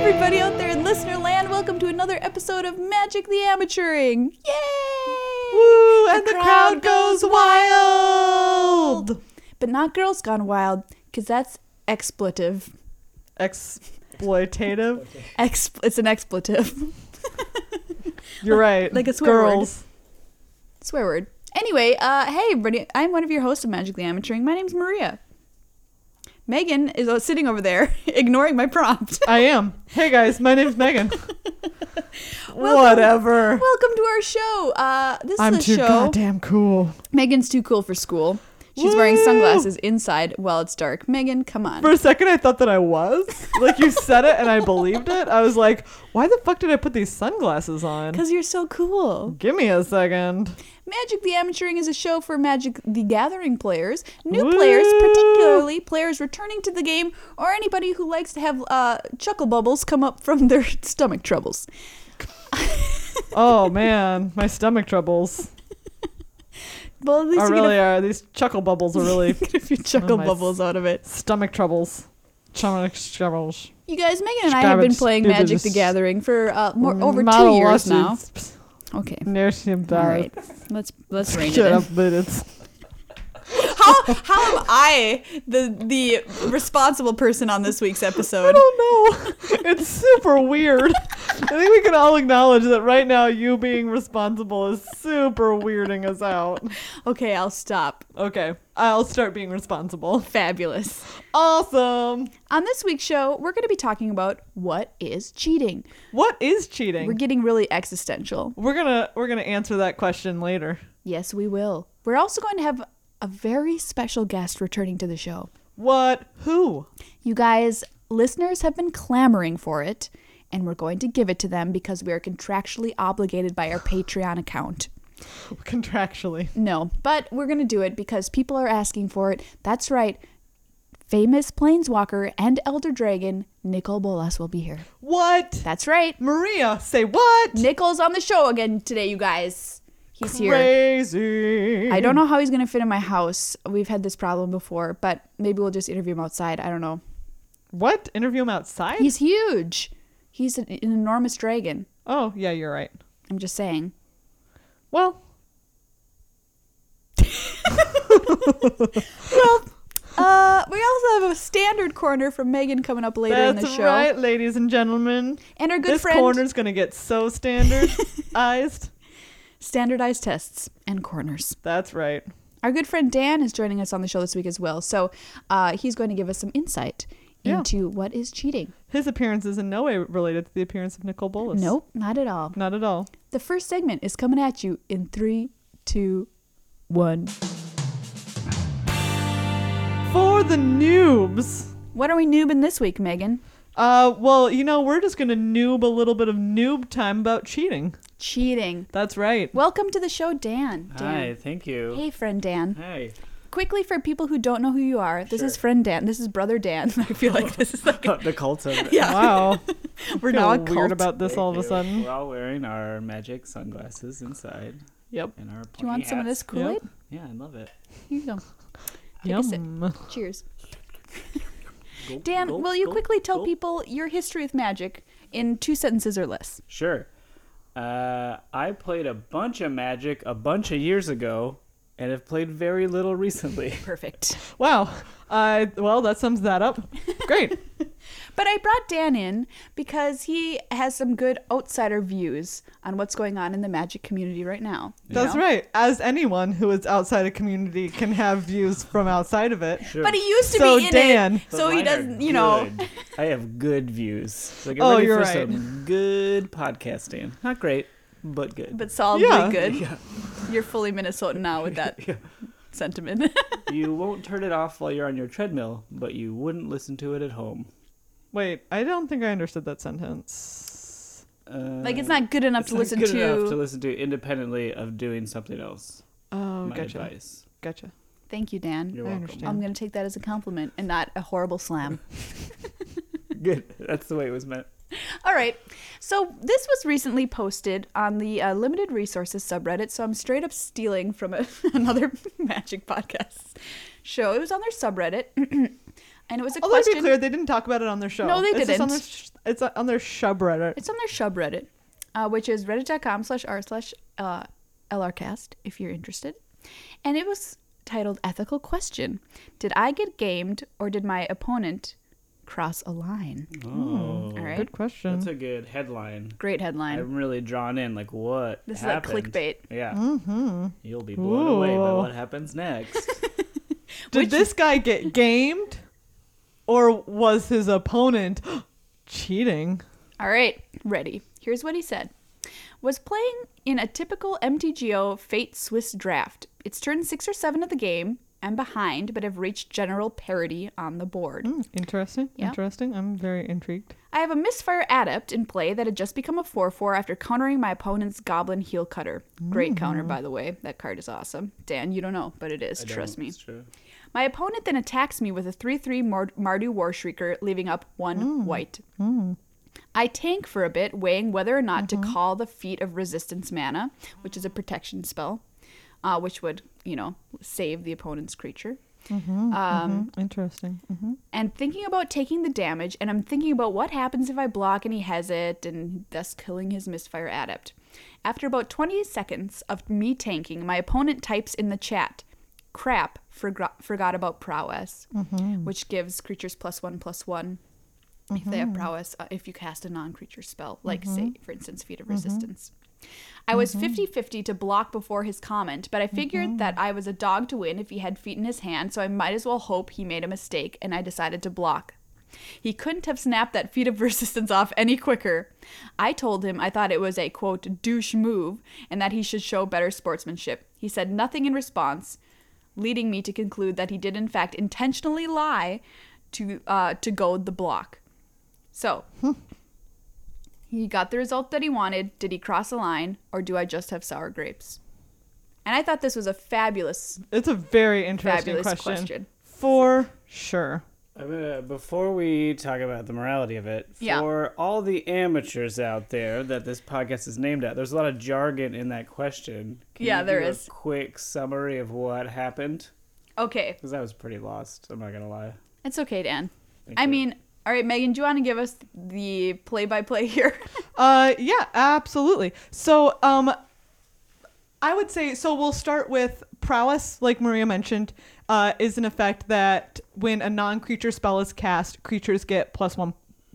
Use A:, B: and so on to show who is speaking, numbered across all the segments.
A: everybody out there in listener land. Welcome to another episode of Magic the Amateuring. Yay!
B: Woo! And the crowd goes wild!
A: But not Girls Gone Wild, because that's expletive.
B: Exploitative?
A: It's an expletive.
B: You're right.
A: Like a swear
B: Girls.
A: word. Swear word. Anyway, hey everybody, I'm one of your hosts of Magic the Amateuring. My name's Maria. Megan is sitting over there, ignoring my prompt.
B: I am. Hey guys, my name's Megan.
A: Welcome
B: Whatever.
A: to our show. This
B: I'm
A: is a
B: too
A: show.
B: goddamn cool.
A: Megan's too cool for school. She's
B: Woo!
A: wearing sunglasses inside while it's dark. Megan, come on.
B: For a second, I thought that I was. Like, you said it and I believed it. I was like, why the fuck did I put these sunglasses on?
A: Because you're so cool.
B: Give me a second.
A: Magic the Amateuring is a show for Magic the Gathering players, new
B: Woo!
A: players, particularly players returning to the game, or anybody who likes to have chuckle bubbles come up from their stomach troubles.
B: Oh, man. My stomach troubles
A: Well, at least you
B: really
A: get
B: are. These chuckle bubbles are really
A: a few chuckle
B: my
A: bubbles out of it.
B: stomach troubles. Stomach troubles.
A: You guys, Megan and I have been playing Magic the Gathering for over 2 years now. Okay. All right. Let's rein it
B: Shut
A: in.
B: up, minutes.
A: How am I the responsible person on this week's
B: I
A: episode?
B: don't know. It's super weird. I think we can all acknowledge that right now you being responsible is super weirding us out.
A: Okay, I'll stop.
B: Okay, I'll start being responsible.
A: Fabulous.
B: Awesome.
A: On this week's show, we're going to be talking about what is cheating.
B: What is cheating?
A: We're getting really existential.
B: We're gonna answer that question later.
A: Yes, we will. We're also going to have a very special guest returning to the show.
B: What? Who?
A: You guys, listeners have been clamoring for it, and we're going to give it to them because we are contractually obligated by our Patreon account.
B: Contractually.
A: No, but we're going to do it because people are asking for it. That's right. Famous Planeswalker and Elder Dragon, Nicol Bolas, will be here.
B: What?
A: That's right.
B: Maria, say what?
A: Nicol's on the show again today, you guys. He's here.
B: Crazy.
A: I don't know how he's going to fit in my house. We've had this problem before, but maybe we'll just interview him outside. I don't know.
B: What? Interview him outside?
A: He's huge. He's an enormous dragon.
B: Oh, yeah, you're right.
A: I'm just saying.
B: Well.
A: We also have a standard corner from Megan coming up later in the
B: That's
A: show.
B: right, ladies and gentlemen.
A: And our good
B: this
A: friend...
B: corner's going to get so standardized.
A: Standardized tests and corners.
B: That's right.
A: Our good friend Dan is joining us on the show this week as well. So he's going to give us some insight into what is cheating.
B: His appearance is in no way related to the appearance of Nicol Bolas.
A: Nope, not at all.
B: Not at all.
A: The first segment is coming at you in 3, 2, 1.
B: For the noobs.
A: What are we noobing this week, Megan?
B: Well, we're just going to noob a little bit of noob time about cheating.
A: Cheating.
B: That's right.
A: Welcome to the show, Dan.
C: Hi, thank you.
A: Hey, friend Dan.
C: Hey.
A: Quickly, for people who don't know who you are, this
C: Sure.
A: is friend Dan. This is brother Dan. I feel like this is like
C: The cult of
A: Yeah.
B: Wow.
A: we're
B: Feel
A: now a
B: weird
A: cult.
B: about this all of a sudden.
C: We're all wearing our magic sunglasses inside.
B: Yep.
C: And our
A: Do you want some of this Kool-Aid?
C: Yeah, I love it.
A: Here you go. Take a sip.
B: Yum.
A: Cheers.
C: Gulp,
A: Dan,
C: gulp,
A: will you
C: gulp,
A: quickly tell
C: gulp.
A: people your history with magic in 2 sentences or less?
C: Sure. I played a bunch of magic a bunch of years ago and have played very little recently.
A: Perfect.
B: Wow. Well, that sums that up. Great.
A: But I brought Dan in because he has some good outsider views on what's going on in the magic community right now. you
B: That's
A: know?
B: right. As anyone who is outside a community can have views from outside of it.
C: Sure.
A: But he used to
B: So,
A: be in
B: Dan.
A: it,
C: But
A: so he
C: mine are
A: doesn't, you know.
C: good. I have good views. So get
B: Oh,
C: ready
B: you're
C: for
B: right.
C: some good podcasting. Not great, but good.
A: But solidly
B: Yeah.
A: good.
C: Yeah.
A: You're fully Minnesotan now with that
C: Yeah.
A: sentiment.
C: You won't turn it off while you're on your treadmill, but you wouldn't listen to it at home.
B: Wait, I don't think I understood that sentence.
A: Like it's not good enough
C: It's
A: to
C: not
A: listen
C: good
A: to.
C: enough to listen to independently of doing something else.
B: Oh,
C: My
B: gotcha.
C: advice.
B: Gotcha.
A: Thank you, Dan.
C: You're
B: I
C: welcome.
B: understand.
A: I'm going to take that as a compliment and not a horrible slam.
C: Good. That's the way it was meant.
A: All right. So this was recently posted on the Limited Resources subreddit. So I'm straight up stealing from another Magic podcast show. It was on their subreddit. And it was a
B: Although to
A: question.
B: be clear, they didn't talk about it on their show.
A: No, they
B: It's just
A: didn't.
B: It's on their subreddit.
A: It's on their subreddit, which is reddit.com/r/LRcast if you're interested. And it was titled Ethical Question. Did I get gamed or did my opponent cross a line?
C: Oh,
A: All right.
B: Good question.
C: that's a good headline.
A: Great headline.
C: I'm really drawn in. Like, what
A: This
C: happened?
A: is like clickbait.
C: Yeah.
B: Mm-hmm.
C: You'll be blown away by
B: Ooh.
C: what happens next.
B: Did this guy get gamed, or was his opponent cheating?
A: All right, ready. Here's what he said. Was playing in a typical MTGO Fate Swiss draft. It's turn 6 or 7 of the game. I'm behind, but have reached general parity on the board.
B: Interesting.
A: Yeah.
B: Interesting. I'm very intrigued.
A: I have a Misfire Adept in play that had just become a 4/4 after countering my opponent's Goblin Heel Cutter. Great counter, by the way. That card is awesome. Dan, you don't know, but it is.
C: I
A: Trust
C: don't,
A: me.
C: It's true.
A: My opponent then attacks me with a 3/3 Mardu Warshrieker, leaving up 1 white. I tank for a bit, weighing whether or not to call the Feat of Resistance mana, which is a protection spell, which would, save the opponent's creature.
B: Interesting.
A: And thinking about taking the damage, and I'm thinking about what happens if I block and he has it, and thus killing his Misfire Adept. After about 20 seconds of me tanking, my opponent types in the chat, crap, forgot about prowess, which gives creatures +1/+1 if they have prowess, if you cast a non-creature spell, like, say, for instance, Feat of Resistance. I was 50-50 to block before his comment, but I figured that I was a dog to win if he had feet in his hand, so I might as well hope he made a mistake, and I decided to block. He couldn't have snapped that Feat of Resistance off any quicker. I told him I thought it was a, quote, douche move, and that he should show better sportsmanship. He said nothing in response, leading me to conclude that he did in fact intentionally lie to goad the block. So, he got the result that he wanted. Did he cross a line, or do I just have sour grapes? And I thought this was a fabulous
B: It's a very interesting
A: question.
B: For sure.
C: Before we talk about the morality of it,
A: Yeah.
C: for all the amateurs out there that this podcast is named at, there's a lot of jargon in that question. Can
A: Yeah,
C: you
A: there
C: do
A: is.
C: a quick summary of what happened?
A: Okay,
C: Because I was pretty lost. I'm not gonna lie.
A: it's okay, Dan.
C: Thank
A: I
C: you.
A: mean, all right, Megan, do you want to give us the play-by-play here?
B: Yeah, absolutely. So, I would say, so we'll start with prowess, like Maria mentioned, is an effect that when a non-creature spell is cast, creatures get +1,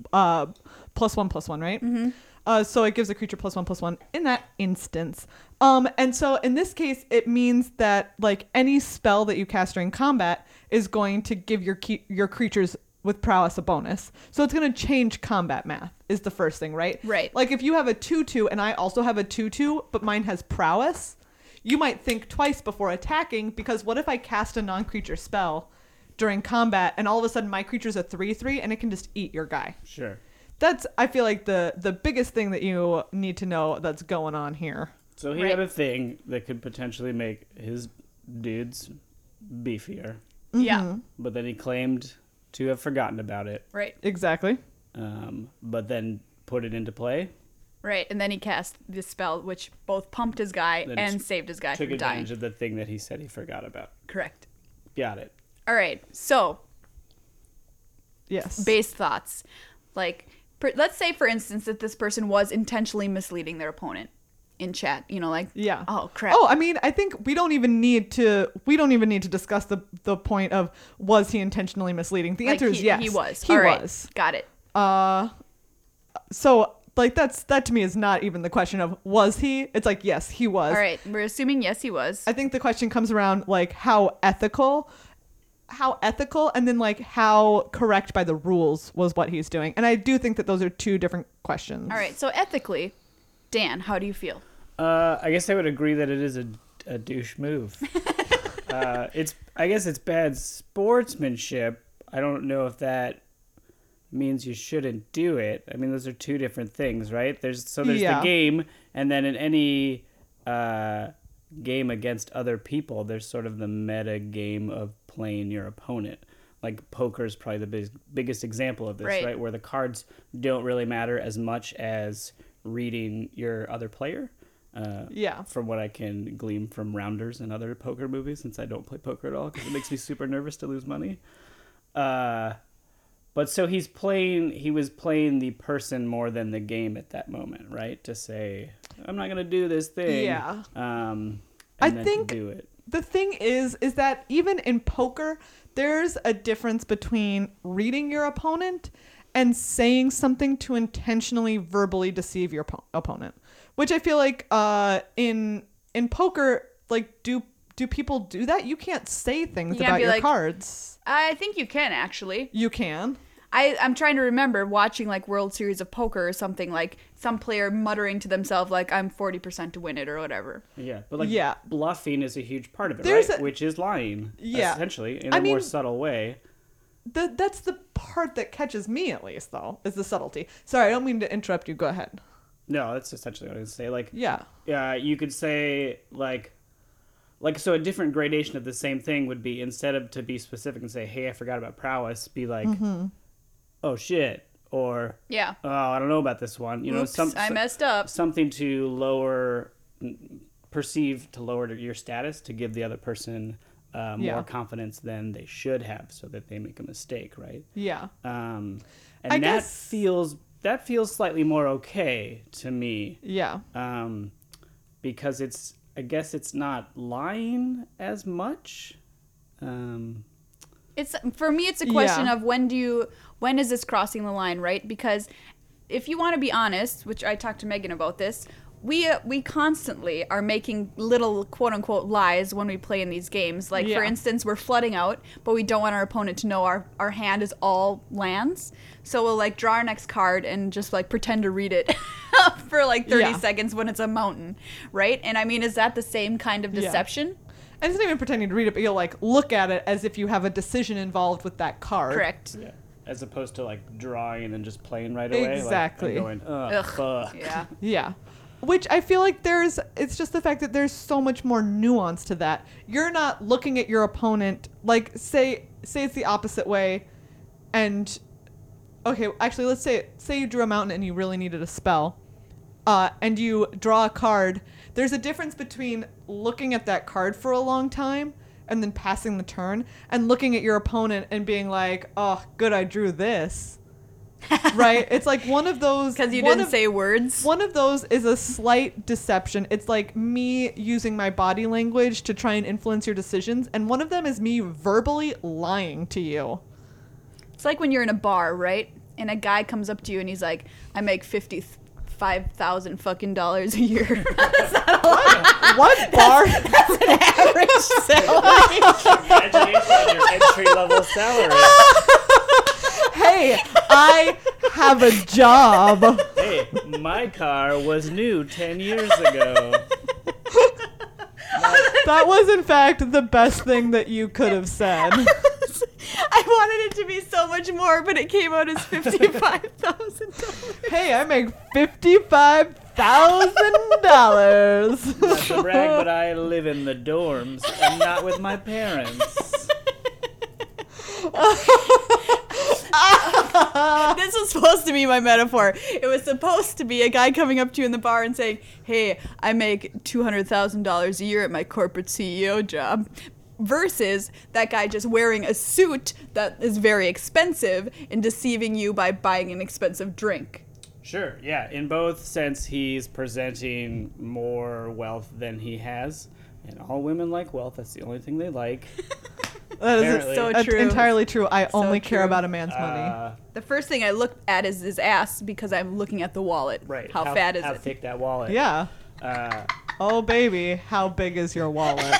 B: +1/+1, right? So it gives a creature +1/+1 in that instance. And so in this case, it means that like any spell that you cast during combat is going to give your creatures with prowess a bonus. So it's going to change combat math is the first thing, right?
A: Right.
B: Like if you have a 2/2 and I also have a 2/2, but mine has prowess, you might think twice before attacking, because what if I cast a non-creature spell during combat and all of a sudden my creature's a 3/3 and it can just eat your guy?
C: Sure.
B: That's, I feel like, the biggest thing that you need to know that's going on here.
C: So he
A: Right.
C: had a thing that could potentially make his dudes beefier,
A: Yeah,
C: but then he claimed to have forgotten about it,
A: right,
B: Exactly.
C: but then put it into play.
A: right. And then he cast this spell, which both pumped his guy
C: Then
A: and saved his guy
C: Took
A: from dying.
C: advantage of the thing that he said he forgot about.
A: Correct.
C: Got it.
A: All right, so
B: Yes.
A: base thoughts. Like, let's say, for instance, that this person was intentionally misleading their opponent in chat.
B: Yeah.
A: Oh, crap.
B: Oh, I mean, I think we don't even need to discuss the point of was he intentionally misleading. The answer is yes.
A: He was.
B: He
A: All right,
B: was.
A: got it.
B: So like that to me is not even the question of was he? It's like yes, he was.
A: All right, we're assuming yes, he was.
B: I think the question comes around like how ethical, and then like how correct by the rules was what he's doing. And I do think that those are two different questions.
A: All right, so ethically, Dan, how do you feel?
C: I guess I would agree that it is a douche move. I guess it's bad sportsmanship. I don't know if that means you shouldn't do it. I mean, those are two different things, right? There's
B: Yeah.
C: the game, and then in any game against other people, there's sort of the meta game of playing your opponent. Like poker is probably the biggest example of this, right? Where the cards don't really matter as much as reading your other player.
B: Yeah.
C: From what I can glean from Rounders and other poker movies, since I don't play poker at all because it makes me super nervous to lose money. But so he was playing the person more than the game at that moment, right? To say, I'm not going to do this thing.
B: Yeah.
C: And
B: I
C: then
B: think
C: to do it.
B: the thing is that even in poker, there's a difference between reading your opponent and saying something to intentionally verbally deceive your opponent, which I feel like in poker, like do people do that? You can't say things
A: You can't
B: about
A: be
B: your
A: like,
B: cards.
A: I think you can actually.
B: You can.
A: I'm trying to remember watching like World Series of Poker or something, like some player muttering to themselves like, I'm 40% to win it or whatever.
C: Yeah, but like
B: Yeah.
C: bluffing is a huge part of it,
B: There's
C: right?
B: a-
C: Which is lying,
B: Yeah.
C: essentially, in a more subtle way.
B: That's the part that catches me, at least, though, is the subtlety. Sorry, I don't mean to interrupt you. Go ahead.
C: No, that's essentially what I was say. Like,
B: Yeah.
C: you could say like so a different gradation of the same thing would be, instead of to be specific and say, hey, I forgot about prowess, be like, oh shit, or
A: Yeah.
C: oh, I don't know about this one. You
A: Oops,
C: know,
A: I messed up.
C: something to perceive to lower your status, to give the other person
B: Yeah.
C: more confidence than they should have, so that they make a mistake, right?
B: Yeah.
C: And
B: I
C: that
B: guess-
C: feels slightly more okay to me,
B: Yeah.
C: because I guess it's not lying as much.
A: It's for me it's a question
B: Yeah.
A: of when is this crossing the line, right? Because if you want to be honest, which I talked to Megan about this, we constantly are making little quote unquote lies when we play in these games. Like for
B: Yeah.
A: instance, we're flooding out, but we don't want our opponent to know our hand is all lands. So we'll like draw our next card and just like pretend to read it for like 30
B: Yeah.
A: seconds when it's a mountain, right? And I mean, is that the same kind of
B: Yeah.
A: deception?
B: And it's not even pretending to read it, but you'll like look at it as if you have a decision involved with that card.
A: Correct.
C: Yeah. As opposed to like drawing and just playing right away.
B: Exactly.
C: Like, and going,
A: Ugh.
C: fuck.
A: Yeah.
B: Yeah. Which I feel like it's just the fact that there's so much more nuance to that. You're not looking at your opponent, like say it's the opposite way, and okay, actually let's say you drew a mountain and you really needed a spell, and you draw a card. There's a difference between looking at that card for a long time and then passing the turn, and looking at your opponent and being like, oh, good, I drew this. Right? It's like one of those...
A: Because you
B: one
A: didn't
B: of-
A: say words.
B: One of those is a slight deception. It's like me using my body language to try and influence your decisions, and one of them is me verbally lying to you.
A: It's like when you're in a bar, right? And a guy comes up to you and he's like, I make $55,000 fucking dollars a year.
B: What bar?
A: Average salary.
C: Congratulations on your entry-level salary.
B: Hey, I have a job.
C: Hey, my car was new 10 years ago.
B: That was, in fact, the best thing that you could have said.
A: I wanted it to be so much more, but it came out as $55,000.
B: Hey, I make $55,000.
C: Not to brag, but I live in the dorms and not with my parents.
A: This was supposed to be my metaphor. It was supposed to be a guy coming up to you in the bar and saying, hey, I make $200,000 a year at my corporate CEO job. Versus that guy just wearing a suit that is very expensive and deceiving you by buying an expensive drink.
C: Sure, yeah. In both sense, he's presenting more wealth than he has. And all women like wealth. That's the only thing they like.
B: That is
C: Apparently.
A: So
B: that's
A: true.
B: entirely true. I only care
A: true.
B: about a man's money.
A: The first thing I look at is his ass because I'm looking at the wallet.
C: Right.
A: How fat is
C: how
A: it?
C: thick that wallet.
B: Yeah.
C: Uh,
B: Oh, baby, how big is your wallet?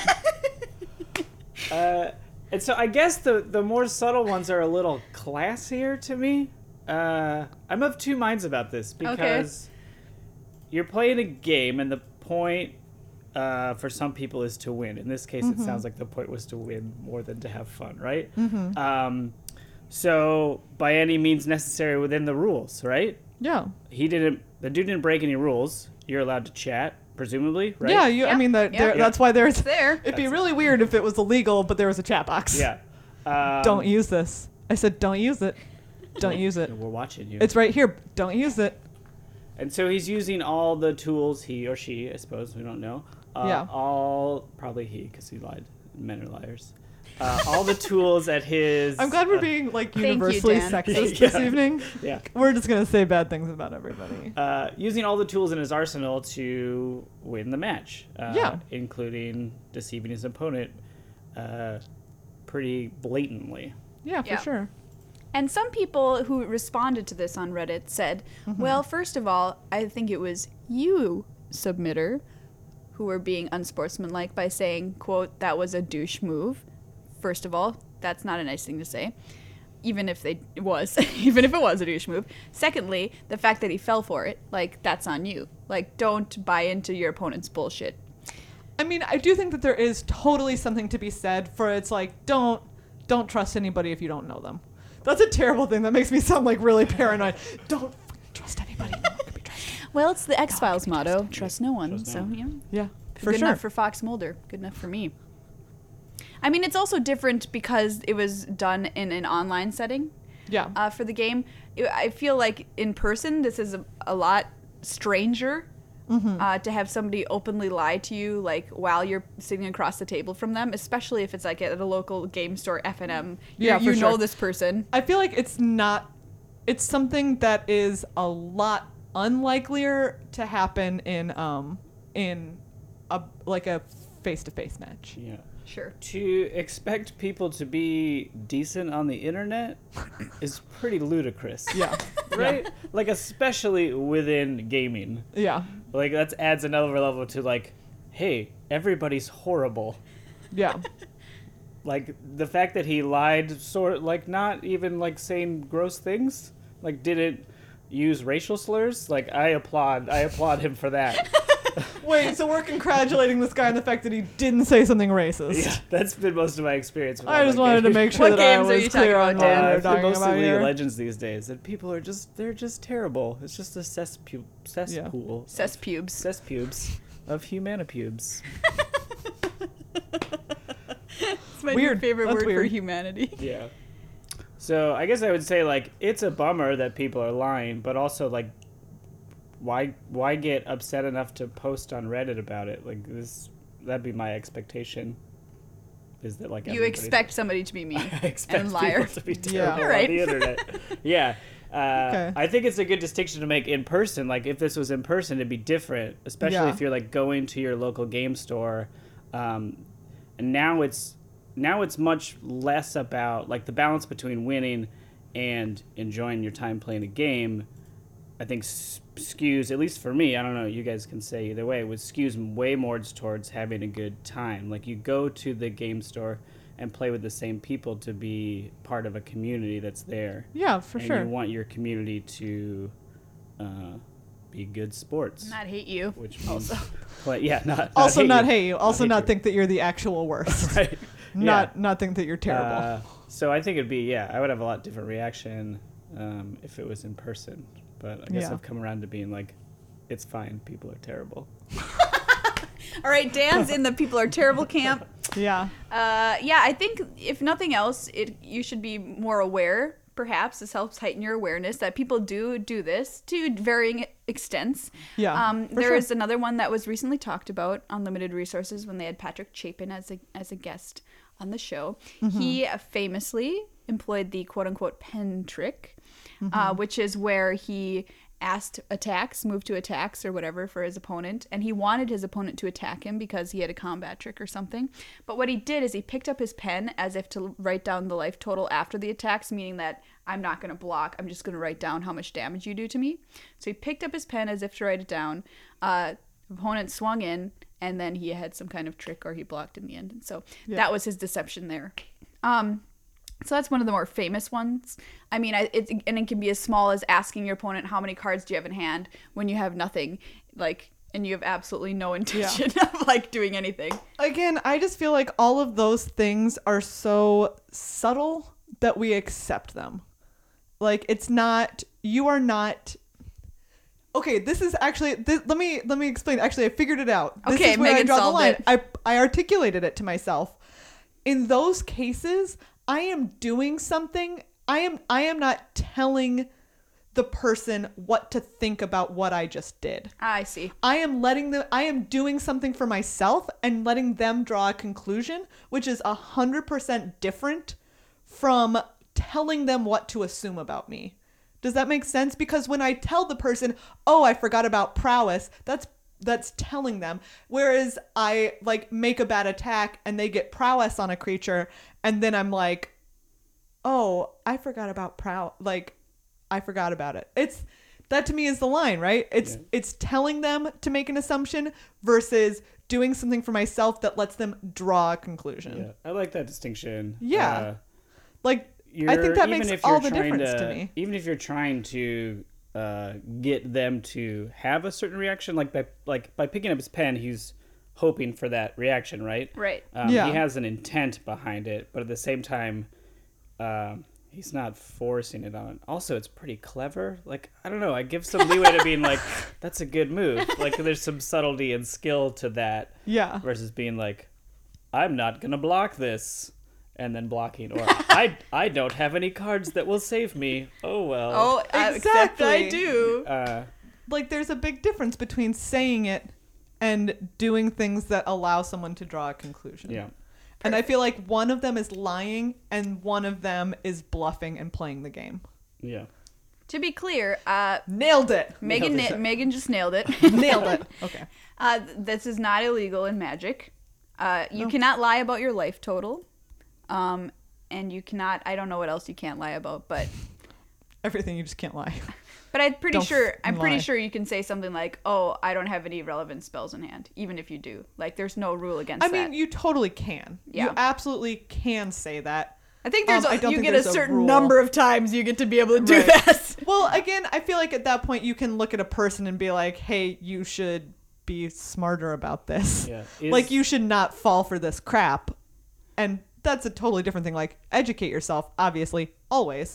C: and so I guess the more subtle ones are a little classier to me. I'm of two minds about this because you're playing a game and the point for some people is to win. In this case, it sounds like the point was to win more than to have fun, right? So by any means necessary within the rules, right?
B: Yeah.
C: The dude didn't break any rules. You're allowed to chat, presumably, right?
B: Yeah, I
A: Yeah.
B: mean,
A: Yeah.
B: that's why there's...
A: It's there.
B: It'd be really weird if it was illegal, but there was a chat box.
C: Yeah.
B: Don't use this. I said, don't use it. Don't use it.
C: We're watching you.
B: It's right here. Don't use it.
C: And so he's using all the tools, he or she, I suppose, we don't know.
B: Yeah.
C: Probably he, because he lied Men are liars. All the tools at his.
B: I'm glad we're being like
A: Thank you,
B: universally
A: Dan.
B: sexist this evening.
C: Yeah.
B: We're just gonna say bad things about everybody.
C: Using all the tools in his arsenal to win the match. Including deceiving his opponent pretty blatantly.
B: Yeah, for sure.
A: And some people who responded to this on Reddit said, well, first of all, I think it was you, submitter, who were being unsportsmanlike by saying, quote, that was a douche move. First of all, that's not a nice thing to say. Even if it was a douche move. Secondly, the fact that he fell for it, like, that's on you. Like, don't buy into your opponent's bullshit.
B: I mean, I do think that there is totally something to be said for it's like, don't trust anybody if you don't know them. That's a terrible thing. That makes me sound like really paranoid. Don't trust anybody. No one can be trusted.
A: Well, it's the X-Files motto, trust no one.
C: Trust no one.
B: Yeah, for
A: Good
B: sure.
A: enough for Fox Mulder. Good enough for me. I mean, it's also different because it was done in an online setting.
B: Yeah.
A: For the game. I feel like in person, this is a lot stranger to have somebody openly lie to you, like, while you're sitting across the table from them, especially if it's like at a local game store, F&M.
B: Yeah,
A: you
B: for
A: know
B: sure.
A: this person.
B: I feel like it's something that is a lot unlikelier to happen in a face-to-face match.
C: Yeah.
A: Sure.
C: To expect people to be decent on the internet is pretty ludicrous.
B: Yeah.
C: Right? Like, especially within gaming.
B: Yeah.
C: Like, that adds another level to, like, hey, everybody's horrible.
B: Yeah.
C: Like, the fact that he lied, like, not even, like, saying gross things. Like, didn't use racial slurs. Like, I applaud him for that.
B: Wait, so we're congratulating this guy on the fact that he didn't say something racist.
C: Yeah, that's been most of my experience. With
B: I
C: all
B: just
C: my
B: wanted to
C: games.
B: make sure
A: What
B: that I
A: games are
B: was
A: you talking
B: clear on
A: about,
B: what
A: Dan?
B: we were
C: It's been
B: talking
C: mostly
B: about
C: League of
B: here.
C: Legends these days, and people are they're just terrible. It's just a cesspool. Cesspubes of humanipubes.
A: It's my
B: Weird.
A: new favorite
B: That's
A: word for
B: weird.
A: humanity.
C: Yeah. So I guess I would say, like, it's a bummer that people are lying, but also, like, why get upset enough to post on Reddit about it? Like, that'd be my expectation. Is that, like,
A: You
C: everybody's-
A: expect somebody to be mean
C: I expect
A: and liar.
C: people to be
B: Yeah.
C: terrible
A: Right.
C: on the internet. Yeah.
B: Okay.
C: I think it's a good distinction to make in person. Like, if this was in person, it'd be different, especially
B: Yeah.
C: if you're, like, going to your local game store. And now it's much less about, like, the balance between winning and enjoying your time playing a game. I think skews, at least for me, I don't know, you guys can say either way, skews way more towards having a good time. Like, you go to the game store and play with the same people to be part of a community that's there.
B: Yeah, for
C: and
B: sure.
C: you want your community to be good sports.
A: Not hate you.
C: Which means not
B: Also
C: hate
B: not
C: you.
B: hate you. Also not
C: you.
B: think that you're the actual worst.
C: Right.
B: Not think that you're terrible.
C: So I think it'd be, I would have a lot different reaction if it was in person. But I guess
B: Yeah.
C: I've come around to being like, it's fine. People are terrible.
A: All right, Dan's in the people are terrible camp.
B: Yeah.
A: I think if nothing else, you should be more aware. Perhaps this helps heighten your awareness that people do this to varying extents.
B: Yeah, for
A: There
B: sure.
A: is another one that was recently talked about on Limited Resources when they had Patrick Chapin as a guest on the show.
B: Mm-hmm.
A: He famously employed the quote unquote pen trick,
B: Mm-hmm.
A: which is where he moved to attacks or whatever for his opponent, and he wanted his opponent to attack him because he had a combat trick or something. But what he did is he picked up his pen as if to write down the life total after the attacks, meaning that I'm not going to block, I'm just going to write down how much damage you do to me. So he picked up his pen as if to write it down. Opponent swung in, and then he had some kind of trick or he blocked in the end. And so that was his deception there. So that's one of the more famous ones. I mean, it can be as small as asking your opponent how many cards do you have in hand when you have nothing, like, and you have absolutely no intention of like doing anything.
B: Again, I just feel like all of those things are so subtle that we accept them. Like, you are not. Okay, this is actually. Let me explain. Actually, I figured it out. This
A: Okay,
B: is where
A: Megan
B: I draw the
A: solved
B: line.
A: it.
B: I articulated it to myself. In those cases, I am doing something. I am not telling the person what to think about what I just did.
A: I see.
B: I am doing something for myself and letting them draw a conclusion, which is 100% different from telling them what to assume about me. Does that make sense? Because when I tell the person, oh, I forgot about prowess, that's telling them. Whereas I like make a bad attack and they get prowess on a creature, and then I'm like, oh, I forgot about I forgot about it. That to me is the line, right? It's telling them to make an assumption versus doing something for myself that lets them draw a conclusion.
C: Yeah, I like that distinction.
B: Yeah. I think that makes all the difference to me.
C: Even if you're trying to get them to have a certain reaction, like by picking up his pen, he's hoping for that reaction, right?
A: Right.
C: He has an intent behind it, but at the same time, he's not forcing it on. Also, it's pretty clever. Like, I don't know. I give some leeway to being like, that's a good move. Like, there's some subtlety and skill to that.
B: Yeah.
C: Versus being like, I'm not going to block this. And then blocking. Or, I don't have any cards that will save me. Oh, well.
A: Oh, except I
B: Exactly.
A: do.
B: There's a big difference between saying it and doing things that allow someone to draw a conclusion.
C: Yeah.
B: And I feel like one of them is lying and one of them is bluffing and playing the game.
C: Yeah.
A: To be clear,
B: Nailed it.
A: Megan just nailed it.
B: Nailed it. Okay.
A: This is not illegal in Magic. You cannot lie about your life total. And you cannot, I don't know what else you can't lie about, but
B: Everything, you just can't lie.
A: but I'm pretty
B: lie.
A: sure you can say something like, "Oh, I don't have any relevant spells in hand," even if you do. Like, there's no rule against that.
B: I mean, you totally can.
A: Yeah.
B: You absolutely can say that.
A: I think
B: I don't
A: you
B: think
A: get a
B: there's a
A: certain
B: rule.
A: number of times you get to be able to do
B: Right.
A: that.
B: Well, again, I feel like at that point you can look at a person and be like, hey, you should be smarter about this.
C: Yeah.
B: Like, you should not fall for this crap. And that's a totally different thing. Like, educate yourself, obviously, always.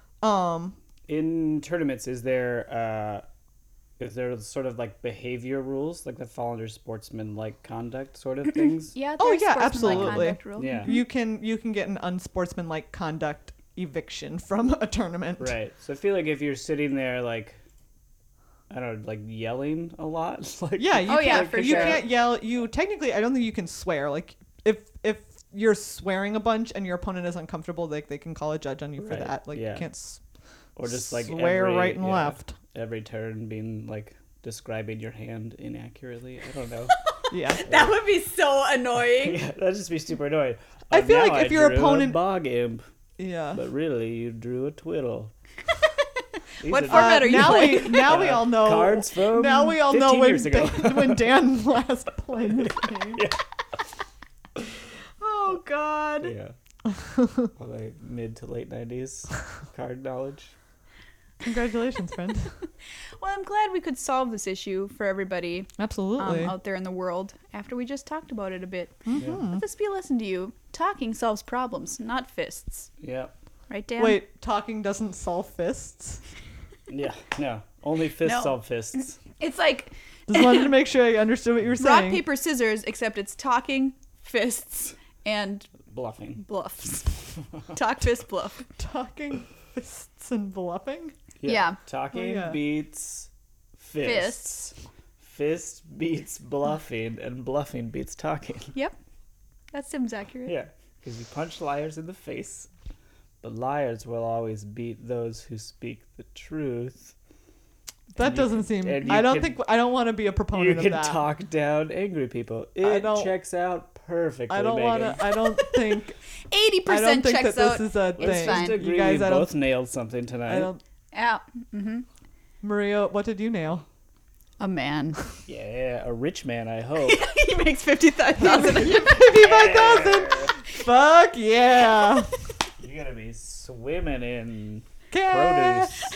C: In tournaments, is there sort of like behavior rules, like that fall under sportsman-like conduct sort of things?
A: Yeah.
B: Oh,
A: there's
B: yeah,
A: sportsmanlike
B: absolutely.
A: conduct rule.
C: Yeah.
B: You can get an unsportsmanlike conduct eviction from a tournament.
C: Right. So I feel like if you're sitting there, like, I don't know, like yelling a lot. Like,
B: Yeah, you
A: Oh,
B: can't,
A: yeah, for
B: you
A: sure.
B: can't yell. You technically, I don't think you can swear. Like, if you're swearing a bunch and your opponent is uncomfortable, like, they can call a judge on you for
C: Right,
B: that. Like,
C: yeah.
B: you can't
C: or just like
B: swear
C: every,
B: right and
C: yeah,
B: left.
C: Every turn being like describing your hand inaccurately. I don't know.
B: Yeah.
A: That would be so annoying.
C: Yeah, that'd just be super annoying.
B: I feel
C: Now
B: like if your
C: drew
B: opponent-
C: a bog imp,
B: Yeah.
C: but really you drew a twiddle. These
A: What
C: are
A: format are you
B: now
A: playing?
B: we all know.
C: cards from
B: Now we all know
C: 15
B: when
C: years ago.
B: when Dan last played this game.
C: Yeah.
A: Oh God.
C: Yeah. Like mid to late 90s card knowledge.
B: Congratulations, friend.
A: Well, I'm glad we could solve this issue for everybody
B: Absolutely.
A: out there in the world after we just talked about it a bit.
C: Yeah.
A: Let this be a lesson to you. Talking solves problems, not fists.
C: Yeah.
A: Right, Dan?
B: Wait, talking doesn't solve fists?
C: Yeah. No. Only fists
A: No.
C: solve fists.
A: It's like
B: Just wanted to make sure I understood what you were
A: rock,
B: saying.
A: paper, scissors, except it's talking, fists, and
C: Bluffing.
A: bluffs. Talk, fist, bluff.
B: Talking, fists, and bluffing?
A: Yeah.
C: Talking
B: Oh, yeah.
C: beats fists. Fist beats bluffing, and bluffing beats talking.
A: Yep. That seems accurate.
C: Yeah. Because you punch liars in the face, but liars will always beat those who speak the truth.
B: That
C: And you
B: doesn't
C: can-
B: seem.
C: and you
B: I don't
C: can-
B: think. I don't want to be a
C: You
B: proponent of
C: can
B: that.
C: talk down angry people.
B: I
C: It
B: don't-
C: checks out perfectly.
B: I don't want
C: Megan.
B: to. I don't think.
A: 80%
B: I don't think
A: checks
B: that
A: out.
B: this is a
A: It's
B: thing.
A: fine.
C: Just agree
B: You guys,
C: we
B: I don't.
C: both nailed something tonight.
B: I don't.
A: Yeah. Mm-hmm.
B: Maria, what did you nail?
A: A man.
C: Yeah, a rich man, I hope.
A: He makes 55,000.
B: 55,000. Fuck yeah.
C: You're gonna be swimming in
B: Okay.
C: produce.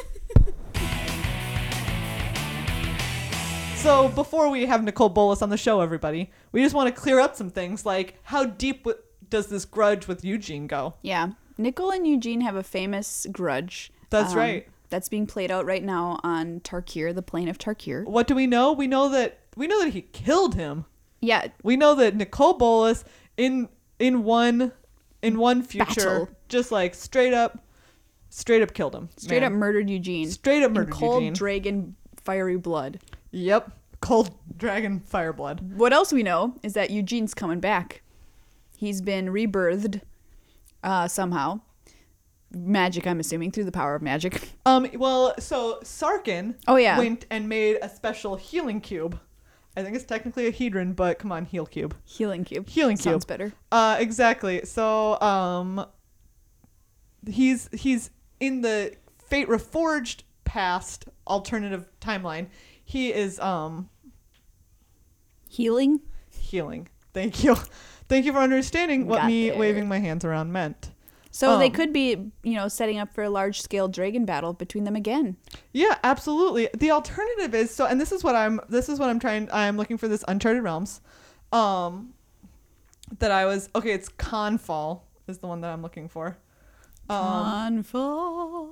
B: So before we have Nicole Bolas on the show, everybody, we just want to clear up some things. Like, how deep does this grudge with Eugene go?
A: Yeah. Nicole and Eugene have a famous grudge.
B: That's right.
A: That's being played out right now on Tarkir, the plane of Tarkir.
B: What do we know? We know that he killed him.
A: Yeah.
B: We know that Nicole Bolas in one future
A: Battle.
B: just like straight up Straight up killed him.
A: Straight
B: man.
A: up murdered Eugene.
B: Straight up
A: in
B: murdered
A: cold
B: Eugene.
A: dragon fiery blood.
B: Yep. Cold dragon fire blood.
A: What else we know is that Eugene's coming back. He's been rebirthed somehow. Magic, I'm assuming, through the power of magic.
B: Well, so Sarkin went and made a special healing cube. I think it's technically a hedron, but come on, heal cube.
A: Healing cube.
B: Healing cube.
A: Sounds better.
B: Exactly. So he's in the Fate Reforged past alternative timeline. He is
A: Healing?
B: healing. Thank you. Thank you for understanding what
A: Got
B: me
A: there.
B: waving my hands around meant.
A: So they could be, setting up for a large-scale dragon battle between them again.
B: Yeah, absolutely. The alternative is and this is what I'm looking for this Uncharted Realms. It's Confall is the one that I'm looking for.
A: Confall.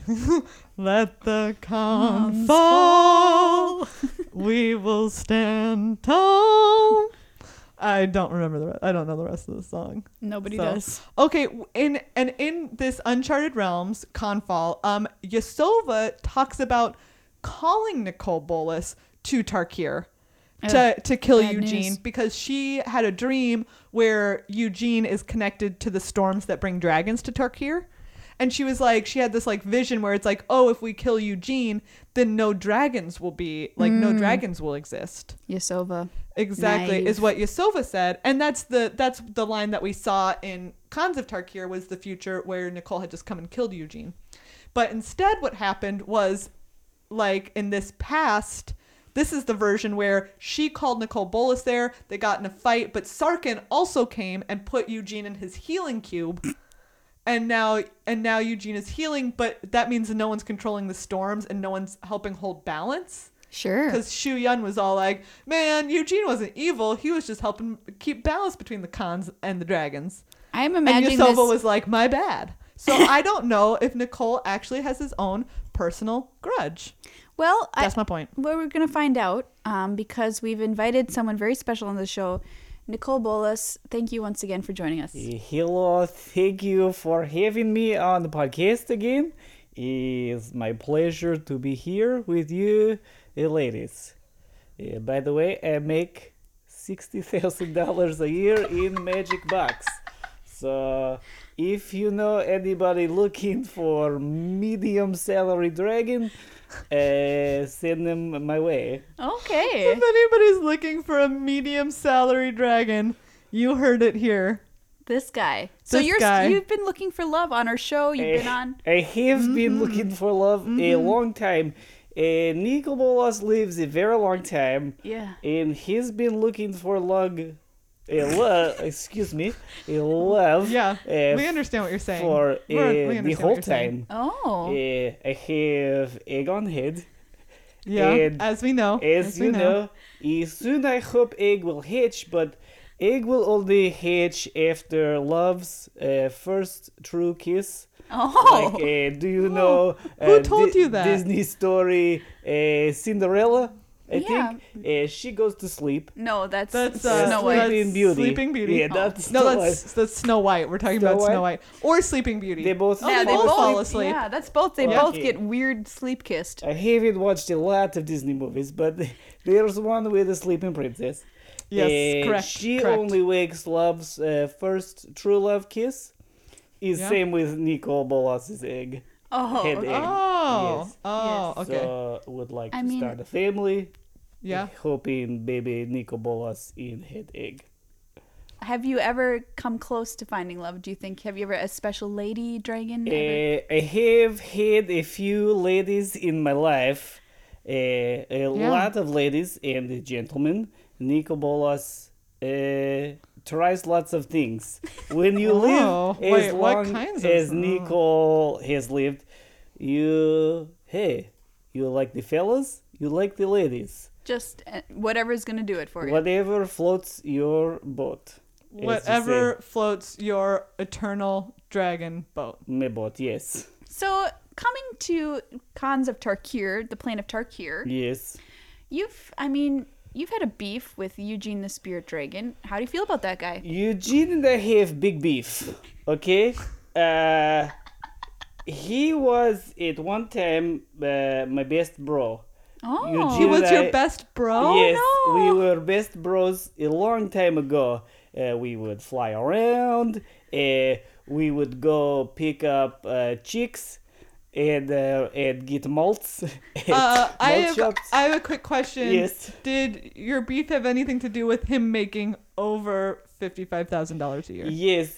B: Let the con fall. We will stand tall. I don't remember I don't know the rest of the song.
A: Nobody
B: So,
A: does.
B: Okay, in this Uncharted Realms, Confall, Yasova talks about calling Nicole Bolas to Tarkir to kill
A: bad
B: Eugene
A: news.
B: because she had a dream where Eugene is connected to the storms that bring dragons to Tarkir. And she was like, she had this like vision where it's like, oh, if we kill Eugene, then no dragons will exist.
A: Yasova.
B: Exactly,
A: Naive.
B: is what Yasova said, and that's the line that we saw in Khans of Tarkir was the future where Nicole had just come and killed Eugene. But instead what happened was, like in this past, this is the version where she called Nicole Bolas there, they got in a fight, but Sarkin also came and put Eugene in his healing cube. And now Eugene is healing, but that means no one's controlling the storms and no one's helping hold balance.
A: Sure.
B: Because Shu Yun was all like, man, Eugene wasn't evil. He was just helping keep balance between the Khans and the dragons.
A: I am
B: And
A: imagining
B: Yasova
A: this.
B: was like, my bad. So I don't know if Nicole actually has his own personal grudge.
A: Well,
B: That's my point.
A: Well, we're going to find out because we've invited someone very special on the show. Nicole Bolas, thank you once again for joining us.
C: Hello, thank you for having me on the podcast again. It's my pleasure to be here with you, ladies. By the way, I make $60,000 a year in Magic Box. So, if you know anybody looking for medium salary dragon, send them my way.
A: Okay.
B: If anybody's looking for a medium salary dragon, you heard it here.
A: This guy. So
B: This guy.
A: you've been looking for love on our show. You've been on.
C: I have been looking for love a long time. Nico Bolas lives a very long time.
A: Yeah.
C: And he's been looking for love. Excuse me, a love.
B: Yeah, we understand what you're saying.
C: For
B: We
C: the
B: understand
C: whole
B: what you're saying.
C: time.
A: Oh.
C: I have egg on head.
B: Yeah,
C: And
B: as we know.
C: As you know, soon I hope egg will hatch, but egg will only hatch after love's first true kiss.
A: Oh.
C: Like, do you know
B: Who told you that?
C: Disney story Cinderella? I
A: Yeah.
C: think she goes to sleep.
A: No, that's
B: That's
A: Snow White.
C: Sleeping Beauty.
B: Sleeping Beauty.
C: Yeah,
B: Oh.
C: that's
B: No,
C: Snow White.
B: that's Snow White. We're talking
C: Snow
B: about Snow
C: White?
B: White or Sleeping Beauty.
C: They both.
B: Oh, they both fall asleep.
A: Yeah, that's both. They
C: Yeah.
A: both get weird sleep kissed.
C: I haven't watched a lot of Disney movies, but there's one with a sleeping princess.
B: Yes, correct.
C: She
B: correct.
C: only wakes love's first true love kiss. Is
B: Yeah.
C: same with Nicole Bolas's egg.
A: Oh.
C: Head
A: okay.
C: egg.
B: Oh,
C: Yes.
B: oh,
A: Yes.
B: okay.
C: So would like
A: I
C: to
A: mean-
C: start a family.
B: Yeah.
C: Hoping baby Nico Bolas in head egg.
A: Have you ever come close to finding love? Do you think? Have you ever a special lady dragon? Ever?
C: I have had a few ladies in my life. A lot of ladies and gentlemen. Nico Bolas tries lots of things. When you
B: Oh,
C: live
B: wait,
C: as
B: what
C: long
B: kinds of-
C: as Nico has lived, you like the fellas, you like the ladies.
A: Just whatever's gonna do it for you.
C: Whatever floats your boat. as you
B: Whatever floats your eternal dragon boat.
C: say. My boat, yes.
A: So coming to Khans of Tarkir, the plane of Tarkir,
C: Yes.
A: you've had a beef with Eugene the Spirit Dragon. How do you feel about that guy?
C: Eugene and I have big beef, okay? He was at one time my best bro.
A: Oh.
C: Eugene
B: He was
C: and
B: your
C: I-
B: best bro?
C: Yes,
A: no.
C: we were best bros a long time ago. We would fly around. We would go pick up chicks and get malts. at malt shops.
B: I have a quick question.
C: Yes.
B: Did your beef have anything to do with him making over $55,000 a year?
C: Yes,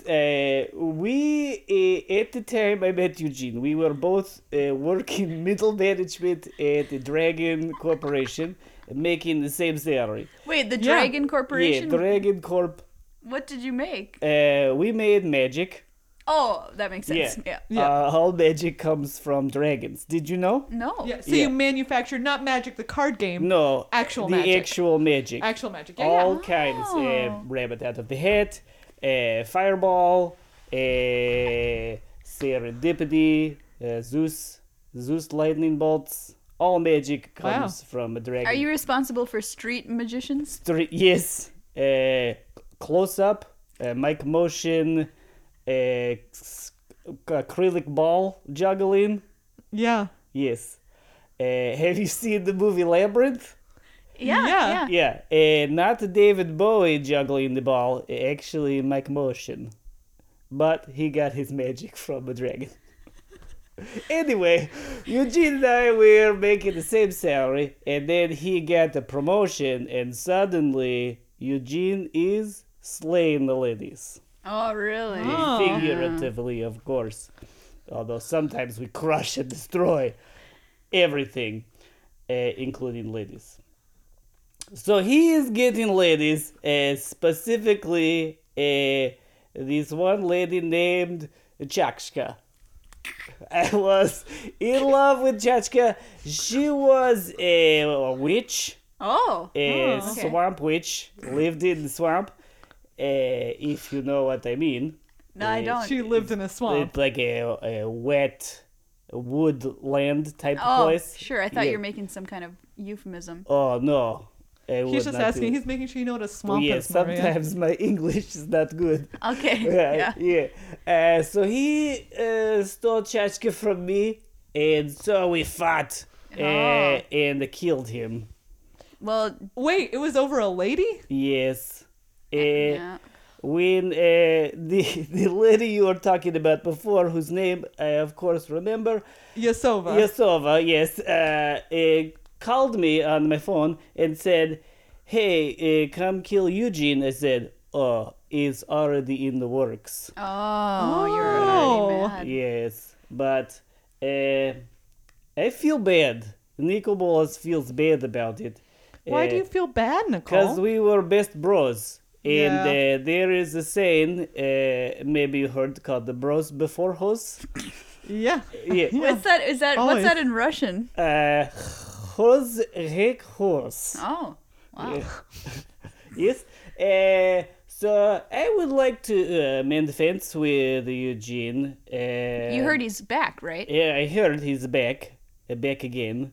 C: we at the time I met Eugene, we were both working middle management at the Dragon Corporation, making the same salary.
A: Wait, the
B: Yeah.
A: Dragon Corporation?
C: Yeah, Dragon Corp.
A: What did you make?
C: We made magic.
A: Oh, that makes sense. Yeah.
B: Yeah.
C: All magic comes from dragons. Did you know?
A: No.
B: Yeah. So
C: Yeah.
B: you manufactured not Magic the card game.
C: No.
B: Actual
C: the
B: magic.
C: actual magic.
B: Actual magic. Yeah,
C: All
B: yeah.
C: kinds.
A: Oh.
C: Rabbit out of the hat, fireball, serendipity, Zeus lightning bolts. All magic comes from a dragon.
A: Are you responsible for street magicians?
C: Yes. Close up, mic motion, acrylic ball juggling.
B: Yeah.
C: Yes. Have you seen the movie Labyrinth?
A: Yeah.
B: Yeah.
A: Yeah.
C: Yeah, not David Bowie juggling the ball, actually Mike Motion. But he got his magic from a dragon. Anyway, Eugene and I were making the same salary, and then he got a promotion, and suddenly Eugene is slaying the ladies.
A: Oh, really?
B: Oh.
C: Figuratively, of course. Although sometimes we crush and destroy everything, including ladies. So he is getting ladies, specifically this one lady named Chachka. I was in love with Chachka. She was a witch,
A: Oh.
C: a
A: okay.
C: swamp witch, lived in the swamp, if you know what I mean.
A: No, I don't.
B: She lived in a swamp.
C: It's like a wet woodland type
A: Oh,
C: place.
A: sure. I thought
C: Yeah.
A: you were making some kind of euphemism.
C: Oh no. I would
B: He's just
C: not
B: asking.
C: do it.
B: He's making sure you know what a
C: Oh,
B: swamp
C: yeah,
B: is, Maria.
C: sometimes my English is not good.
A: Okay.
C: Yeah,
A: Yeah.
C: yeah. So he stole Chachka from me, and so we fought and killed him.
A: Well,
B: Wait, it was over a lady?
C: Yes.
A: yeah.
C: When the lady you were talking about before, whose name I of course remember,
B: Yasova.
C: Yasova, yes, called me on my phone and said, "Hey, come kill Eugene." I said, "Oh, it's already in the works."
A: Oh, you're
B: Oh.
A: already mad.
C: Yes, but I feel bad. Nico Bolas feels bad about it.
B: Why do you feel bad, Nicole?
C: Because we were best bros. And
B: Yeah.
C: there is a saying, maybe you heard, called the bros before hoes.
B: Yeah.
C: Yeah.
A: What's that? Is that
B: Always.
A: what's that in Russian?
C: Hoz hek horse.
A: Oh, wow.
C: Yes. So I would like to mend the fence with Eugene.
A: You heard he's back, right?
C: Yeah, I heard he's back. Back again.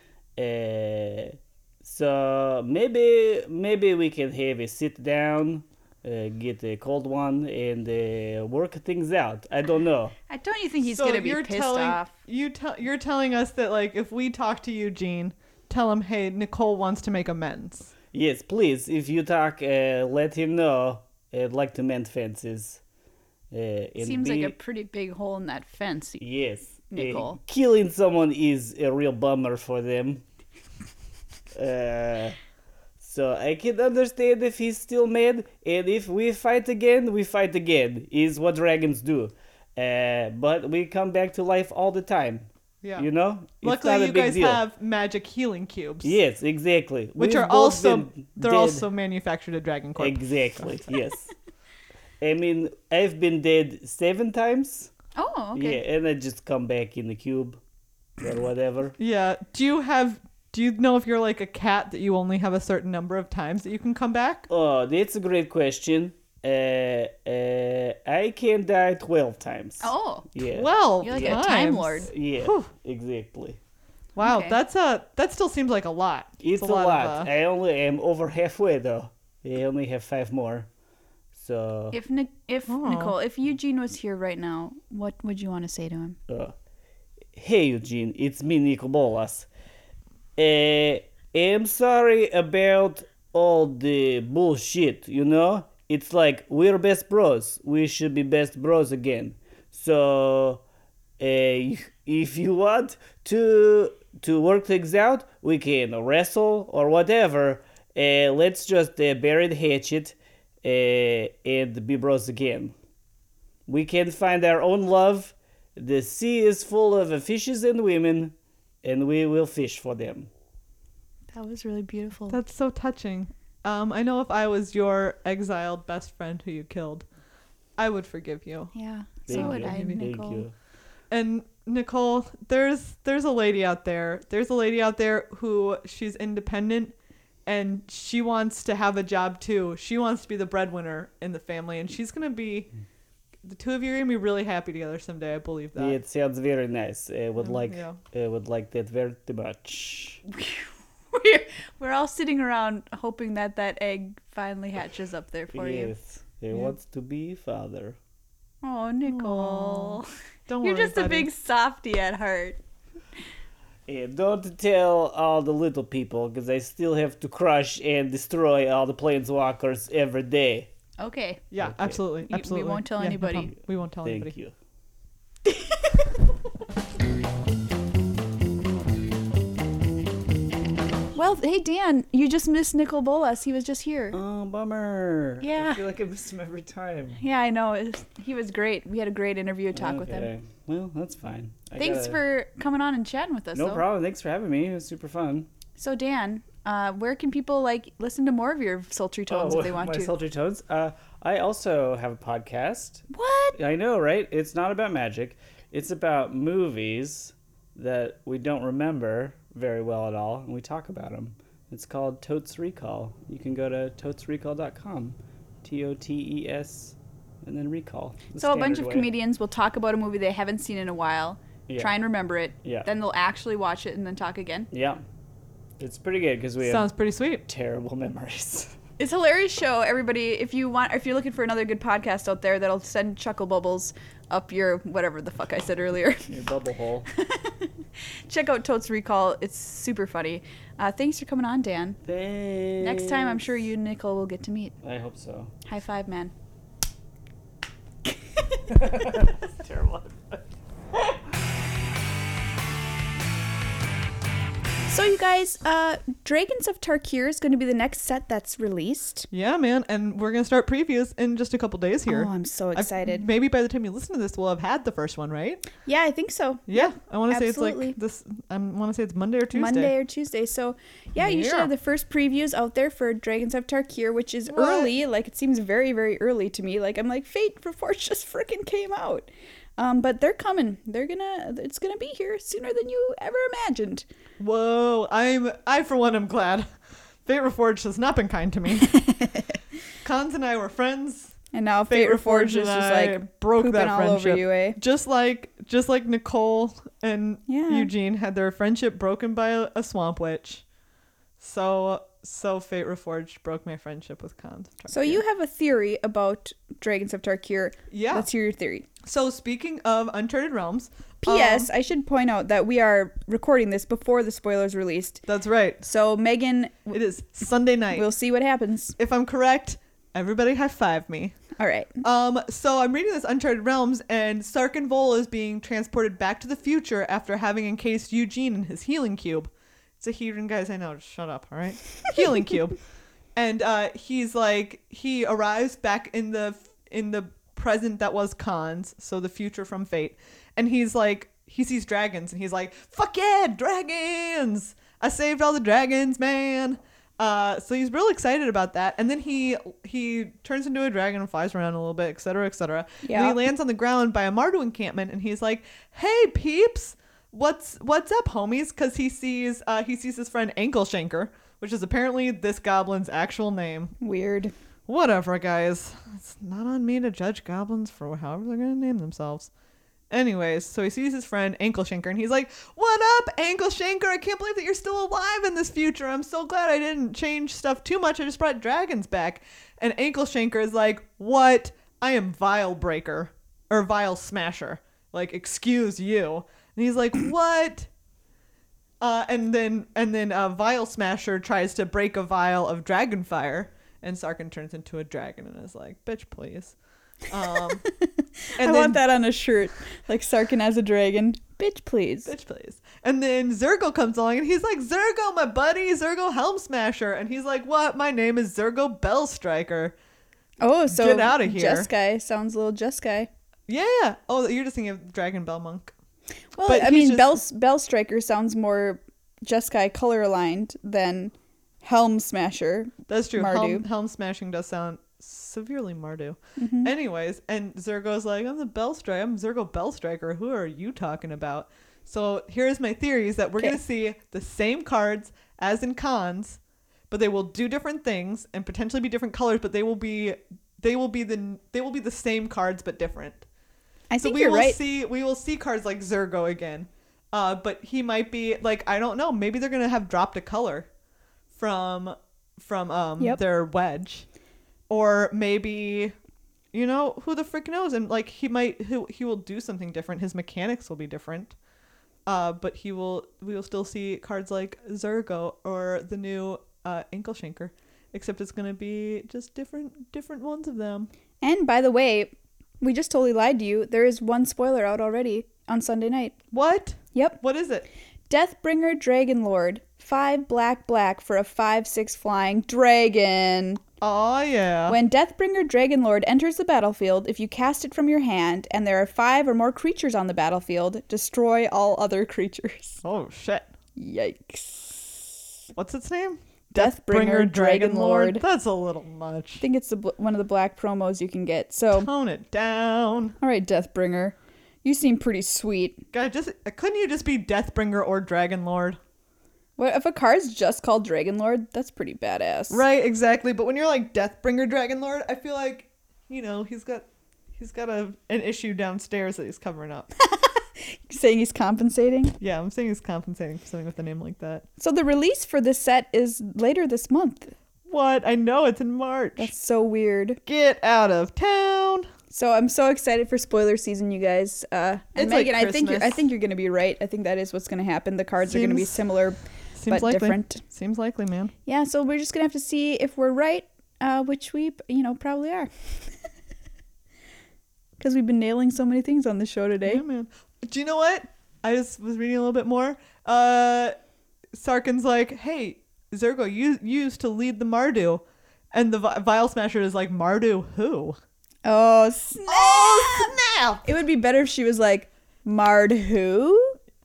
C: So maybe we can have a sit down, get a cold one, and work things out. I don't know.
A: Don't you think he's
B: So
A: gonna be
B: you're
A: pissed
B: telling,
A: off?
B: You're telling us that, like, if we talk to Eugene, tell him, hey, Nicole wants to make amends.
C: Yes, please. If you talk, let him know. I'd like to mend fences. And
A: Seems like
C: be-
A: a pretty big hole in that fence.
C: yes.
A: Nicole.
C: Killing someone is a real bummer for them. So I can understand if he's still mad, and if we fight again, we fight again. Is what dragons do. But we come back to life all the time.
B: Yeah.
C: You know? It's
B: Luckily,
C: not a
B: you
C: big
B: guys
C: deal.
B: have magic healing cubes.
C: Yes, exactly.
B: Which
C: We've
B: are
C: both
B: also
C: been
B: they're
C: dead.
B: also manufactured at Dragon Corp.
C: Exactly. Yes. I mean, I've been dead 7 times.
A: Oh, okay.
C: Yeah, and I just come back in the cube or whatever.
B: Yeah. Do you know if you're like a cat that you only have a certain number of times that you can come back?
C: Oh, that's a great question. I can die 12 times.
A: Oh,
C: Yeah.
B: Well,
A: you're like a time lord.
C: Yeah.
B: Whew.
C: Exactly.
B: Wow,
A: Okay.
B: that still seems like a lot.
C: It's a lot.
B: of,
C: I only am over halfway though. I only have 5 more. So
A: If
B: Oh.
A: Nicole, if Eugene was here right now, what would you want to say to him?
C: Hey Eugene, it's me, Nico Bolas. I'm sorry about all the bullshit, you know? It's like we're best bros. We should be best bros again. So, if you want to work things out, we can wrestle or whatever. Let's just bury the hatchet and be bros again. We can find our own love. The sea is full of fishes and women, and we will fish for them.
A: That was really beautiful.
B: That's so touching. I know if I was your exiled best friend who you killed, I would forgive you.
A: Yeah.
C: Thank
A: So would
C: you.
A: I,
C: Thank
A: Nicole.
C: you.
B: And Nicole, there's a lady out there. There's a lady out there who she's independent and she wants to have a job too. She wants to be the breadwinner in the family, and she's gonna be. The two of you are gonna be really happy together someday. I believe that.
C: It sounds very nice. I would like
B: yeah.
C: would like that very much.
A: We're all sitting around hoping that egg finally hatches up there for you.
C: Yes, he wants to be father.
A: Oh, Nicole.
B: Don't
A: You're
B: worry,
A: just a
B: buddy.
A: big softie at heart.
C: Don't tell all the little people, because I still have to crush and destroy all the planeswalkers every day.
A: Okay.
B: Yeah,
C: Okay.
B: absolutely,
A: We
B: absolutely.
A: won't tell
B: Yeah, no
A: anybody.
B: problem. We won't tell
C: Thank
B: anybody.
C: you.
A: Well, hey, Dan, you just missed Nicole Bolas. He was just here.
C: Oh, bummer.
A: Yeah.
C: I feel like I miss him every time.
A: Yeah, I know. He was great. We had a great interview talk with him.
C: Okay. Well, that's fine.
A: Thanks for coming on and chatting with us.
C: No
A: though.
C: problem. Thanks for having me. It was super fun.
A: So, Dan, where can people listen to more of your sultry tones if they want
C: my
A: to?
C: sultry tones. I also have a podcast.
A: What?
C: I know, right? It's not about magic. It's about movies that we don't remember very well at all, and we talk about them. It's called Totes Recall. You can go to totesrecall.com. TOTES and then recall. The
A: So a bunch
C: standard
A: of
C: way.
A: comedians will talk about a movie they haven't seen in a while,
C: Yeah.
A: try and remember it,
C: Yeah.
A: then they'll actually watch it and then talk again.
C: Yeah. It's pretty good because we
B: Sounds
C: have
B: pretty sweet.
C: terrible memories.
A: It's a hilarious show, everybody. If you're looking for another good podcast out there that'll send chuckle bubbles up your whatever the fuck I said earlier,
C: Your bubble hole.
A: check out Totes Recall. It's super funny. Thanks for coming on, Dan.
C: Thanks.
A: Next time, I'm sure you and Nicole will get to meet.
C: I hope so.
A: High five, man.
C: That's terrible.
A: So, you guys, Dragons of Tarkir is going to be the next set that's released.
B: Yeah, man, and we're gonna start previews in just a couple days here.
A: Oh, I'm so excited.
B: Maybe by the time you listen to this, we'll have had the first one, right?
A: Yeah, I think so.
B: Yeah, I want to say it's
A: absolutely.
B: like this. I want to say it's Monday or Tuesday.
A: Monday or Tuesday. So, yeah, you should
B: Yeah.
A: have the first previews out there for Dragons of Tarkir, which is
B: What?
A: early. Like, it seems very, very early to me. Like, I'm like, Fate Reforged just freaking came out. But they're coming. It's gonna be here sooner than you ever imagined.
B: Whoa, I for one am glad. Fate Reforged has not been kind to me. Cons and I were friends.
A: And now Fate Reforged is just like
B: broke
A: pooping
B: that
A: all
B: friendship.
A: over you, eh?
B: Just like Nicole and
A: Yeah.
B: Eugene had their friendship broken by a swamp witch. So Fate Reforged broke my friendship with Cons.
A: So you have a theory about Dragons of Tarkir.
B: Yeah.
A: Let's hear your theory.
B: So speaking of Uncharted Realms,
A: P.S. I should point out that we are recording this before the spoilers released.
B: that's right.
A: So Megan,
B: It is Sunday night.
A: we'll see what happens.
B: If I'm correct, everybody high five me.
A: All right.
B: So I'm reading this Uncharted Realms, and Sarkin Vol is being transported back to the future after having encased Eugene in his healing cube. It's a healing, guys. I know. Just shut up. All right. Healing cube, and he arrives back in the present that was Cons, so the future from Fate, and he sees dragons, and he's like, "Fuck yeah, dragons! I saved all the dragons, man!" So he's real excited about that, and then he turns into a dragon and flies around a little bit, etc., etc.
A: Yeah.
B: And he lands on the ground by a Mardu encampment, and he's like, "Hey, peeps, what's up, homies?" Because he sees his friend Ankle Shanker, which is apparently this goblin's actual name.
A: Weird.
B: Whatever, guys. It's not on me to judge goblins for however they're gonna name themselves. Anyways, so he sees his friend Ankle Shanker, and he's like, "What up, Ankle Shanker? I can't believe that you're still alive in this future. I'm so glad I didn't change stuff too much. I just brought dragons back." And Ankle Shanker is like, "What? I am Vile Breaker or Vile Smasher. Like, excuse you." And he's like, what? And then Vial Smasher tries to break a vial of Dragonfire, and Sarkhan turns into a dragon and is like, bitch, please.
A: I want that on a shirt, like Sarkhan as a dragon. Bitch, please.
B: Bitch, please. And then Zurgo comes along and he's like, Zurgo, my buddy, Zurgo Helm Smasher. And he's like, what? My name is Zurgo Bell Striker.
A: Oh, so
B: get out of here.
A: Jeskai sounds a little Jeskai.
B: Yeah. Oh, you're just thinking of Dragon Bell Monk.
A: Well,
B: But
A: I
B: he's
A: mean,
B: just-
A: Bell Striker sounds more Jeskai color aligned than Helm Smasher.
B: That's true.
A: Mardu.
B: Helm Smashing does sound severely Mardu.
A: Mm-hmm.
B: Anyways, and Zurgo's like, I'm Zurgo Bell Striker. Who are you talking about? So here's my theory is that we're going to see the same cards as in cons, but they will do different things and potentially be different colors, but they will be the same cards but different.
A: I
B: So
A: think
B: we
A: you're
B: will
A: right.
B: we will see cards like Zurgo again. But he might be like, I don't know, maybe they're going to have dropped a color from
A: Yep.
B: their wedge. Or maybe, you know, who the frick knows? And like he will do something different. His mechanics will be different. But we will still see cards like Zurgo or the new Ankle Shanker. Except it's gonna be just different ones of them.
A: And by the way, we just totally lied to you. There is one spoiler out already on Sunday night.
B: What?
A: Yep.
B: What is it?
A: Deathbringer Dragon Lord. 5 black for a 5/6 flying dragon.
B: Oh yeah.
A: When Deathbringer Dragonlord enters the battlefield, if you cast it from your hand and there are 5 or more creatures on the battlefield, destroy all other creatures.
B: Oh shit.
A: Yikes.
B: What's its name?
A: Deathbringer Dragonlord.
B: That's a little much.
A: I think it's one of the black promos you can get. So,
B: Tone it down.
A: all right, Deathbringer. You seem pretty sweet.
B: God, couldn't you just be Deathbringer or Dragonlord?
A: What if a card's just called Dragonlord? That's pretty badass.
B: Right, exactly. But when you're like Deathbringer Dragonlord, I feel like, you know, he's got an issue downstairs that he's covering up.
A: Saying he's compensating?
B: Yeah, I'm saying he's compensating for something with a name like that.
A: So the release for this set is later this month.
B: What? I know it's in March.
A: That's so weird.
B: Get out of town.
A: So I'm so excited for spoiler season, you guys. And
B: It's
A: Megan,
B: like
A: I think
B: Christmas.
A: you're gonna be right. I think that is what's gonna happen. The cards are gonna be
B: Seems-
A: similar
B: Seems
A: but
B: likely.
A: different.
B: Seems likely, man.
A: Yeah, so we're just gonna have to see if we're right, which we probably are. Because we've been nailing so many things on the show today.
B: Yeah, man. Do you know what? I just was reading a little bit more. Sarkhan's like, hey, Zurgo, you used to lead the Mardu. And the Vial Smasher is like, Mardu who?
A: Oh snap!
B: Oh, snap!
A: It would be better if she was like, Mard who?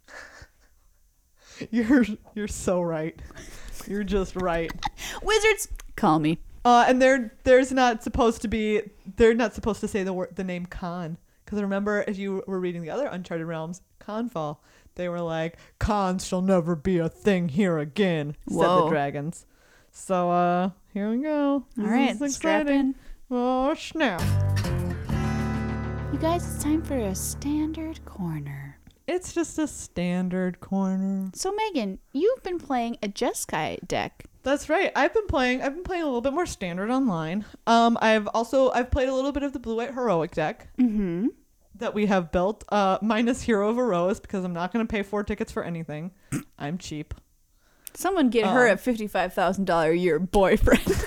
B: You're so right. You're just right.
A: Wizards, call me.
B: And they're not supposed to say the name Khan. Because remember, as you were reading the other Uncharted Realms, Khanfall, they were like, Khan shall never be a thing here again, said the
A: Whoa.
B: dragons. So, here we go.
A: All right,
B: This is
A: strap
B: exciting.
A: in.
B: Oh, snap.
A: You guys, it's time for a standard corner.
B: It's just a standard corner.
A: So Megan, you've been playing a Jeskai deck.
B: That's right. I've been playing a little bit more standard online. I've played a little bit of the blue-white heroic deck
A: Mm-hmm.
B: that we have built, minus Hero of Eros, because I'm not going to pay 4 tickets for anything. I'm cheap.
A: Someone get her a $55,000 a year boyfriend.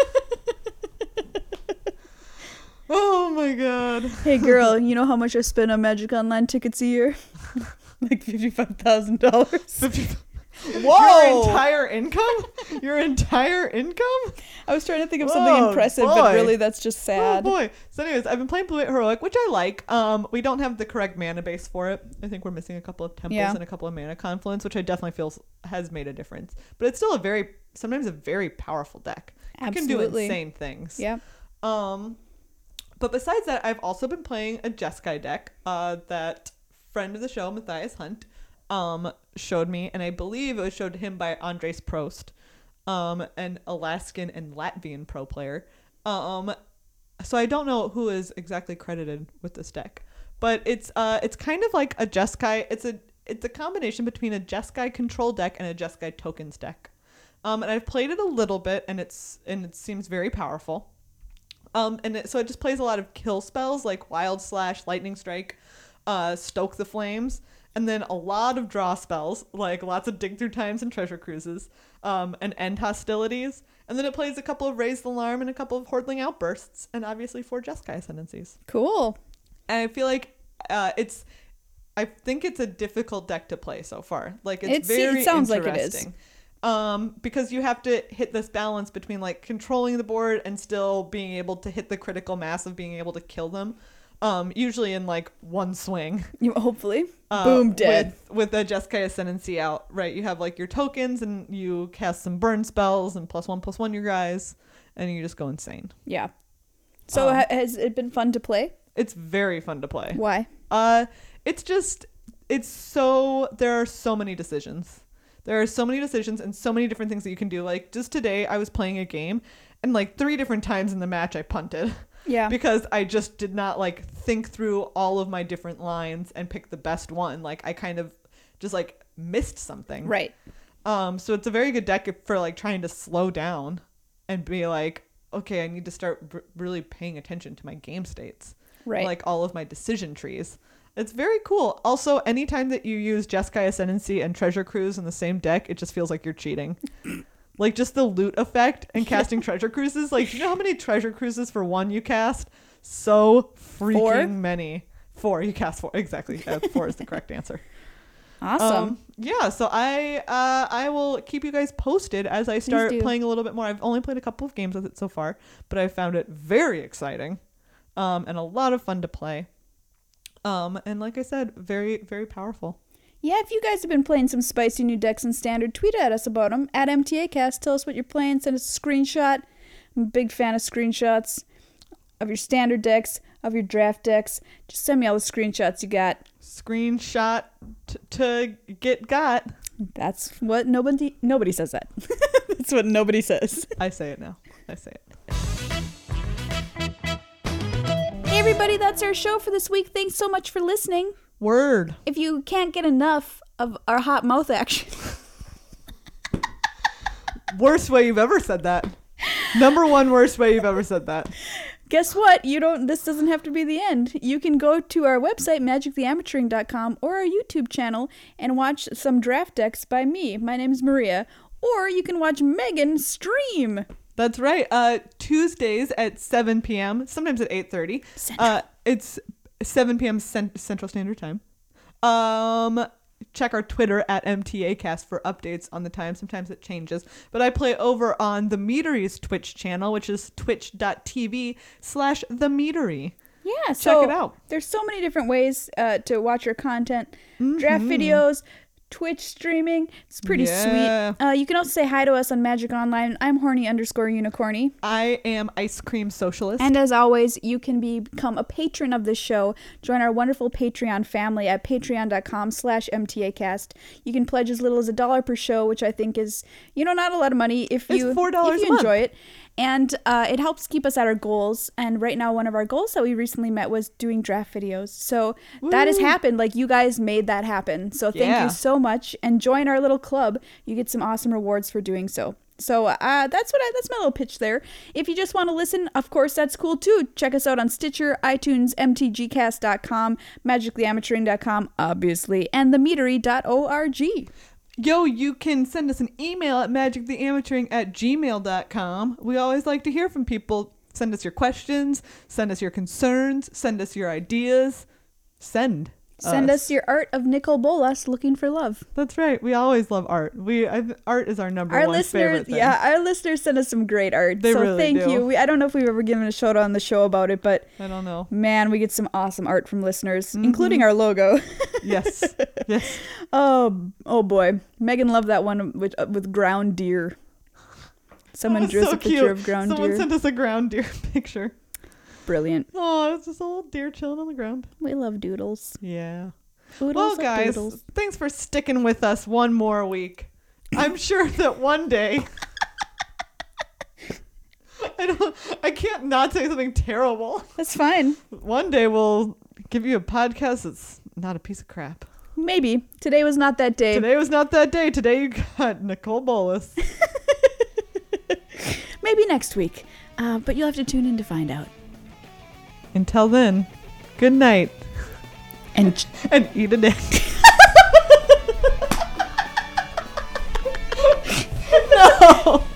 B: Oh my god.
A: Hey girl, you know how much I spend on Magic Online tickets a year? Like $55,000.
B: Your entire income? Your entire income?
A: I was trying to think of something
B: Oh,
A: impressive,
B: boy.
A: but really that's just sad.
B: Oh boy. So anyways, I've been playing Blue White Heroic, which I like. We don't have the correct mana base for it. I think we're missing a couple of temples
A: Yeah.
B: and a couple of mana confluence, which I definitely feel has made a difference. But it's still sometimes a very powerful deck. You can do
A: Absolutely.
B: insane things.
A: Yeah.
B: But besides that, I've also been playing a Jeskai deck that friend of the show, Matthias Hunt, showed me, and I believe it was showed to him by Andres Prost, an Alaskan and Latvian pro player. So I don't know who is exactly credited with this deck, but it's kind of like a Jeskai. It's a combination between a Jeskai control deck and a Jeskai tokens deck. And I've played it a little bit, and it seems very powerful. So it just plays a lot of kill spells like Wild Slash, Lightning Strike. Stoke the Flames, and then a lot of draw spells, like lots of Dig Through Times and Treasure Cruises, and End Hostilities. And then it plays a couple of Raise the Alarm and a couple of Hordling Outbursts, and obviously 4 Jeskai Ascendancies.
A: Cool.
B: And I feel like I think it's a difficult deck to play so far. Like it
A: sounds like it is.
B: Because you have to hit this balance between like controlling the board and still being able to hit the critical mass of being able to kill them. Usually in like one swing.
A: Hopefully. Boom, dead.
B: With a Jeskai Ascendancy out, right? You have like your tokens and you cast some burn spells and +1/+1 your guys, and you just go insane.
A: Yeah. So has it been fun to play?
B: It's very fun to play.
A: Why?
B: There are so many decisions. There are so many decisions and so many different things that you can do. Like just today I was playing a game and like 3 different times in the match I punted.
A: Yeah.
B: Because I just did not like think through all of my different lines and pick the best one. Like I kind of just like missed something.
A: Right.
B: So it's a very good deck for like trying to slow down and be like, okay, I need to start really paying attention to my game states.
A: Right.
B: Like all of my decision trees. It's very cool. Also, anytime that you use Jeskai Ascendancy and Treasure Cruise in the same deck, it just feels like you're cheating. Like just the loot effect and casting Treasure Cruises. Like, do you know how many Treasure Cruises for 1 you cast? So freaking
A: 4?
B: many. 4. You cast 4. Exactly. 4 is the correct answer.
A: Awesome.
B: Yeah. So I will keep you guys posted as I start playing a little bit more. I've only played a couple of games with it so far, but I found it very exciting, and a lot of fun to play. And like I said, very, very powerful.
A: Yeah, if you guys have been playing some spicy new decks in Standard, tweet at us about them. At MTAcast, tell us what you're playing. Send us a screenshot. I'm a big fan of screenshots of your Standard decks, of your draft decks. Just send me all the screenshots you got.
B: Screenshot to get got.
A: That's what nobody says that. That's what nobody says.
B: I say it now. I say it.
A: Hey everybody, that's our show for this week. Thanks so much for listening.
B: Word.
A: If you can't get enough of our hot mouth action.
B: Worst way you've ever said that. Number 1 worst way you've ever said that.
A: Guess what? This doesn't have to be the end. You can go to our website, magictheamateuring.com, or our YouTube channel and watch some draft decks by me. My name is Maria. Or you can watch Megan stream.
B: That's right. Tuesdays at 7 p.m., sometimes at 8:30. It's 7 p.m. Central Standard Time. Check our Twitter at MTAcast for updates on the time. Sometimes it changes. But I play over on the Meadery's Twitch channel, which is twitch.tv/themeadery.
A: Yeah,
B: so check it out.
A: There's so many different ways to watch your content. Draft videos, Twitch streaming. It's pretty sweet. You can also say hi to us on Magic Online. I'm horny_unicorny.
B: I am Ice Cream Socialist.
A: And as always, you can become a patron of this show. Join our wonderful Patreon family at patreon.com/MTAcast. You can pledge as little as $1 per show, which I think is, not a lot of money if you
B: $4 a month.
A: Enjoy it. And it helps keep us at our goals. And right now, one of our goals that we recently met was doing draft videos. So that has happened. Like, you guys made that happen. So thank you so much. And join our little club. You get some awesome rewards for doing so. So that's my little pitch there. If you just want to listen, of course, that's cool too. Check us out on Stitcher, iTunes, mtgcast.com, magictheamateuring.com, obviously, and themeadery.org.
B: Yo, you can send us an email at magictheamateuring@gmail.com. We always like to hear from people. Send us your questions, send us your concerns, send us your ideas. Send
A: us your art of Nicol Bolas looking for love.
B: That's right. We always love art. Art is our number one favorite thing.
A: Yeah, our listeners send us some great art.
B: They really
A: thank
B: do.
A: you. I don't know if we've ever given a shout out on the show about it, but
B: I don't know.
A: Man, we get some awesome art from listeners, including our logo.
B: Yes. Yes.
A: Oh boy. Megan loved that one with ground deer. Someone drew us a picture of ground deer.
B: Someone sent us a ground deer picture.
A: Brilliant.
B: Oh, it's just a little deer chilling on the ground.
A: We love doodles.
B: Yeah.
A: Oodles
B: well, guys, thanks for sticking with us one more week. I'm sure that one day I can't not say something terrible.
A: That's fine.
B: One day we'll give you a podcast that's not a piece of crap.
A: Maybe. Today was not that day.
B: Today was not that day. Today you got Nicol Bolas.
A: Maybe next week. But you'll have to tune in to find out.
B: Until then, good night.
A: And
B: eat a dick. No.